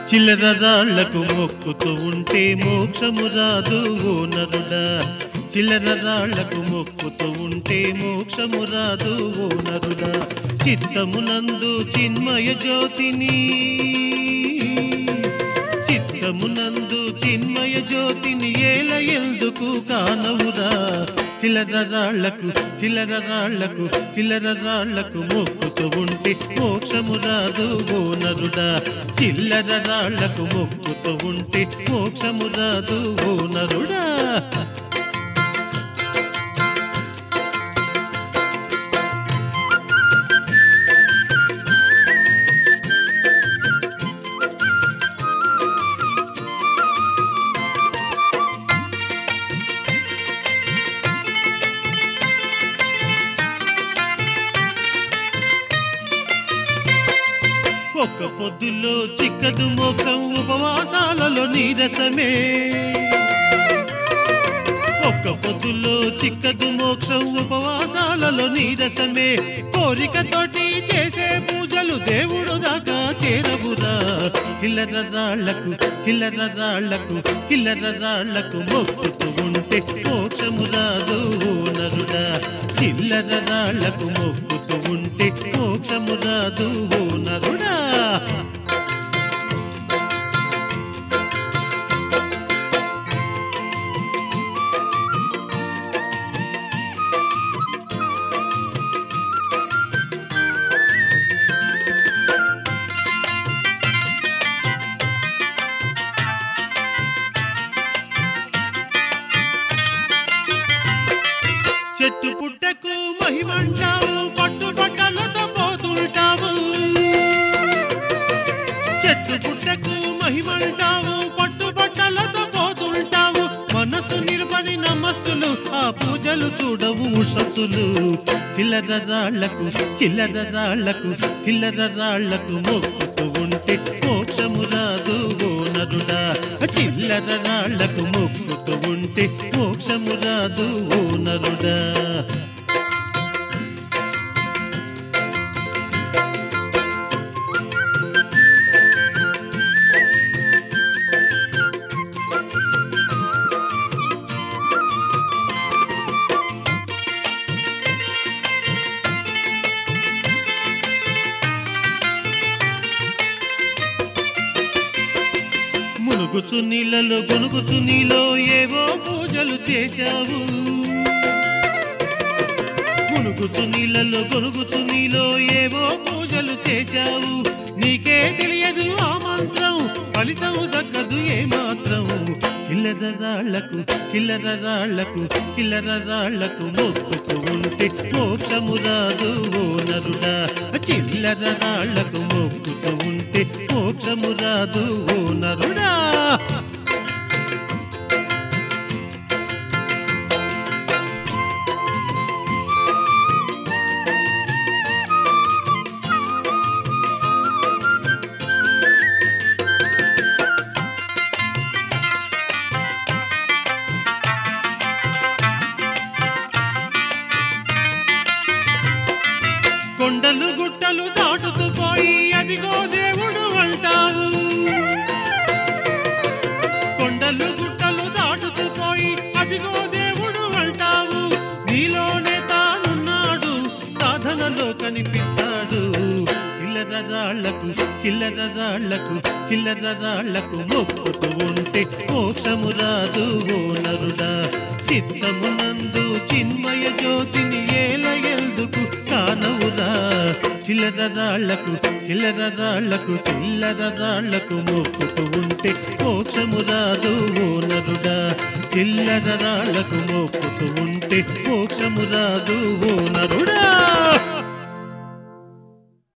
చిల్లర రాళ్లకు మొక్కుతూ ఉంటే మోక్షము రాదు ఓ నరుడా. చిల్లర రాళ్లకు మొక్కుతూ ఉంటే మోక్షము రాదు ఓ నరుడా. చిత్తమునందు చిన్మయ జ్యోతిని, చిత్తమునందు చిన్మయ జ్యోతిని ఏల ఎందుకు కానవురా. చిల్లర రాళ్లకు చిల్లర రాళ్లకు చిల్లర రాళ్లకు మొక్కుతూ ఉంటే మోక్షము రాదు ఓ నరుడా. చిల్లర రాళ్లకు మొక్కుతూ ఉంటే మోక్షము రాదు ఓ నరుడా. ఒక్క పొద్దులో చిక్కదు మోక్షం, ఉపవాసాలలో నీరసమే. ఒక్క పొద్దులో చిక్కదు మోక్షం, ఉపవాసాలలో నీరసమే. కోరికతోటి చేసే పూజలు దేవుడు దాకా చేరవురా. చిల్లర రాళ్లకు చిల్లర రాళ్లకు చిల్లర రాళ్లకు మొక్కుతూ ఉంటే మోక్షము రాదు ఓ నరుడా. చిల్లర రాళ్లకు మొక్కుతూ ఉంటే మోక్షము రాదు ఓ నరుడా. చెట్టు పుట్టకు మహిమంటావు, పట్టుబట్టలతో పోతుంటావు. చెట్టు పుట్టకు మహిమంటావు, పట్టుబట్టలతో పోతుంటావు. మనసు నిర్మని నమస్సులు, ఆ పూజలు చూడవు ఉషస్సులు. చిల్లర రాళ్లకు చిల్లర రాళ్లకు చిల్లర రాళ్లకు మొక్కుతూ ఉంటే మోక్షము రాదు ఓ నరుడా. చిల్లర రాళ్లకు మొక్కుతూ ఉంటే మోక్షము రాదు ఓ నరుడా. మునుగుచు నీళ్ళలో గొనుగుచు నీలో ఏవో పూజలు చేశావు. మునుగుచు నీళ్ళలో గొనుగుచు నీలో ఏవో పూజలు చేశావు. నీకే తెలియదు ఆ మంత్రం, ఫలితం దక్కదు ఏమాత్రం. చిల్లర రాళ్లకు చిల్లర రాళ్లకు చిల్లర రాళ్లకు మొక్కుతూ ఉంటే మోక్షము రాదు ఓ నరుడా. చిల్లర రాళ్లకు మొక్కుతూ ఉంటే మోక్షము రాదు ఓ నరుడా. కొండలు గుట్టలు దాటుతూ పోయి అదిగో దేవుడు అంటావు. కొండలు గుట్టలు దాటుతూ పోయి అదిగో దేవుడు అంటావు. నీలోనే తానున్నాడు, సాధనలో కనిపిస్తాడు. చిల్లర రాళ్లకు చిల్లర రాళ్లకు చిల్లర రాళ్లకు మొక్కుతూ ఉంటే మోక్షము రాదు ఓ నరుడా. చిత్తమునందు చిన్మయ జ్యోతిని ఏల ఎందుకు కానవురా. చిల్లర రాళ్లకు చిల్లర రాళ్లకు చిల్లర రాళ్లకు మొక్కుతూ ఉంటే మోక్షము రాదు ఓ నరుడా. చిల్లర రాళ్లకు మొక్కుతూ ఉంటే మోక్షము రాదు ఓ నరుడా.